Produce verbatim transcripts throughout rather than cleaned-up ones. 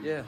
Yeah.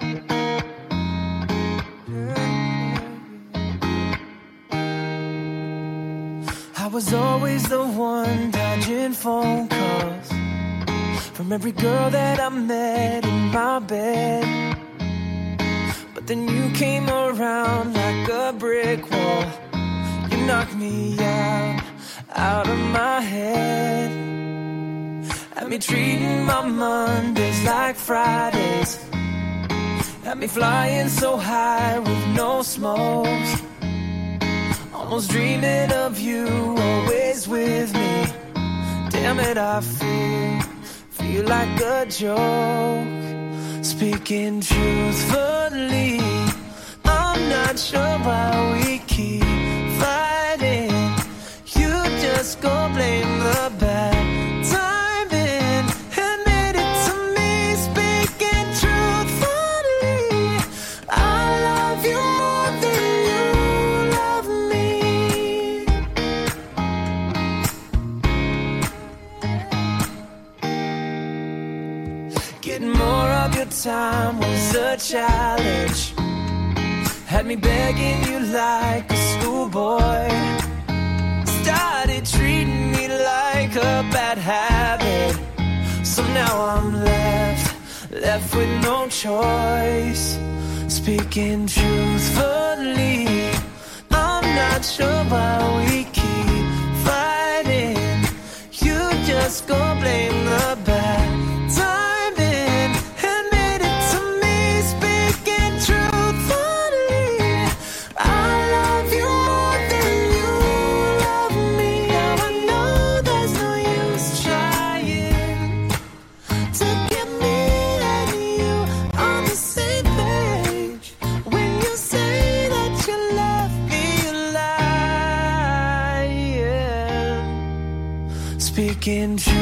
I was always the one dodging phone calls from every girl that I met in my bed. But then you came around like a brick wall. You knocked me out, out of my head. Had me treating my Mondays like Fridays. Had me flying so high with no smoke. Almost dreaming of you, always with me. Damn it, I feel, feel like a joke. Speaking truthfully, I'm not sure why we keep fighting. You just go blame the bad timing. Admit it to me, speaking truthfully, I love you more than you love me. Getting more of your time was a challenge. Had me begging you like a schoolboy. Started treating me like a bad habit. So now I'm left, left with no choice. Speaking truthfully, I'm not sure why we keep fighting. You just go blame the bad timing. Admit it to me, speaking truthfully, I love you more than you love me. Now I know there's no use trying to get me and you on the same page. When you say that you love me, you're lying. Speaking truth.